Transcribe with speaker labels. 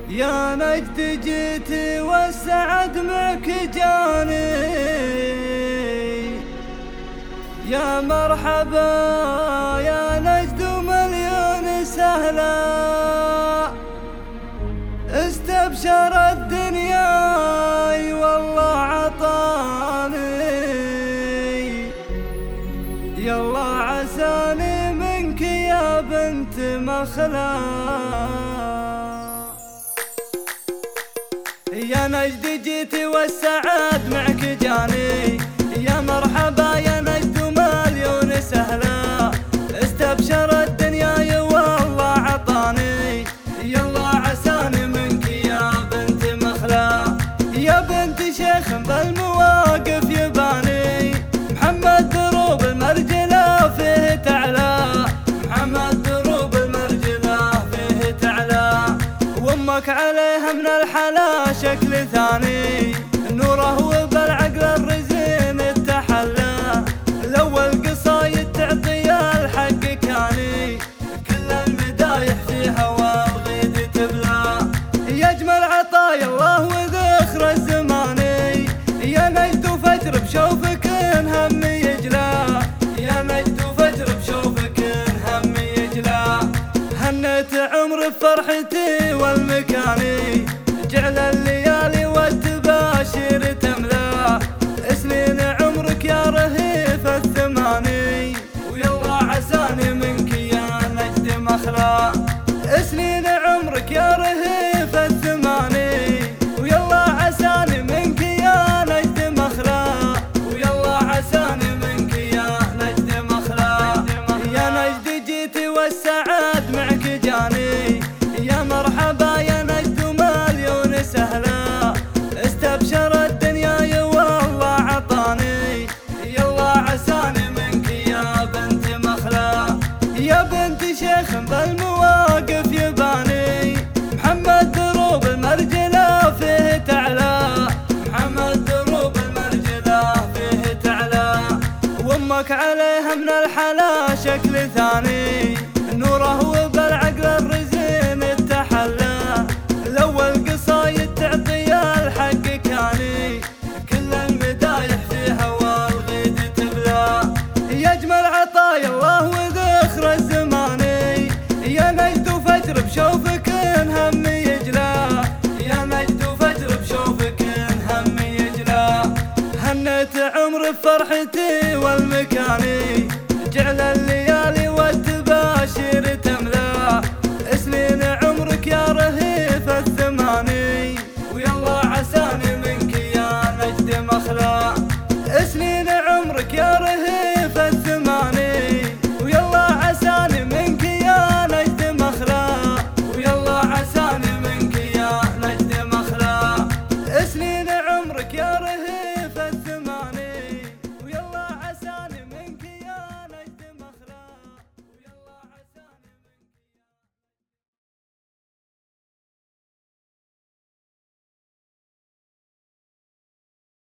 Speaker 1: يا نجد جيت والسعد معك جاني، يا مرحبا يا نجد مليون سهلا، استبشر الدنيا والله عطاني، يلا عساني منك يا بنت مخلا. يا نجد جيت والسعد معك جاني، يا مرحبا يا نجد مليون سهلا، استبشر الدنيا والله عطاني، يلا عساني منك يا بنت مخلا. يا بنت شيخ بالمواقف يباني، محمد دروب المرجلة فيه تعلى، محمد دروب المرجلة فيه تعلى، وامك عليها من الحلا شكل ثاني، نوره وبالعقل الرزين التحلى، الاول قصايد تعطي الحق كاني، كل المدايح فيها والغيد تبلى، يجمل عطايا الله وذخر الزماني، يا نجد وفجر بشوفك هم يجلى، يا نجد وفجر بشوفك هم يجلى، هنيت عمر بفرحتي والمكاني، جعل الليالي والتباشر تملا، سنين عمرك يا رهيف الثماني، ويلا عساني منك يا نجد مخلا، سنين عمرك يا رهيف الثماني، ويلا عساني منك يا نجد مخلا، ويلا عساني منك يا نجد مخلا. يا نجد جيت والسعد معك جاني، يا مرحبا يا نجد مليون سهلا، استبشر الدنيا والله عطاني، يلا عساني منك يا بنت مخلا. يا بنت شيخ بالمواقف يباني، محمد دروب المرجلة فيه تعلى، محمد دروب المرجلة فيه تعلى، وامك عليها من الحلا شكل ثاني، نوره وبالعقل الرزين التحلى، الاول قصايد تعطي الحق كاني، كل المدايح فيها والغيد تبلى، يجمل عطايا الله وذخر الزماني، يا نجد وفجر بشوفك هم يجلى، يا نجد وفجر بشوفك هم يجلى، هنيت عمر بفرحتي والمكاني، جعل اللي